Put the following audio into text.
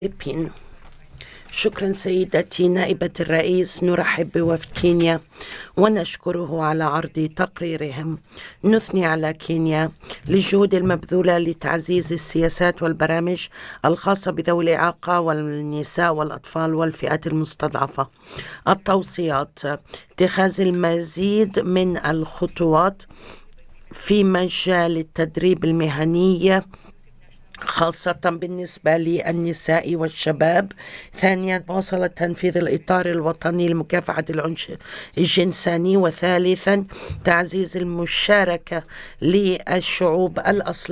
الفلبين. شكرا سيدتي نائبة الرئيس. نرحب بوفد كينيا ونشكره على عرض تقريرهم. نثني على كينيا للجهود المبذولة لتعزيز السياسات والبرامج الخاصة بذوي الإعاقة والنساء والأطفال والفئات المستضعفة. التوصيات: اتخاذ المزيد من الخطوات في مجال التدريب المهني خاصة بالنسبة للنساء والشباب. ثانيا، مواصلة تنفيذ الإطار الوطني لمكافحة العنف الجنسي. وثالثا، تعزيز المشاركة للشعوب الأصلية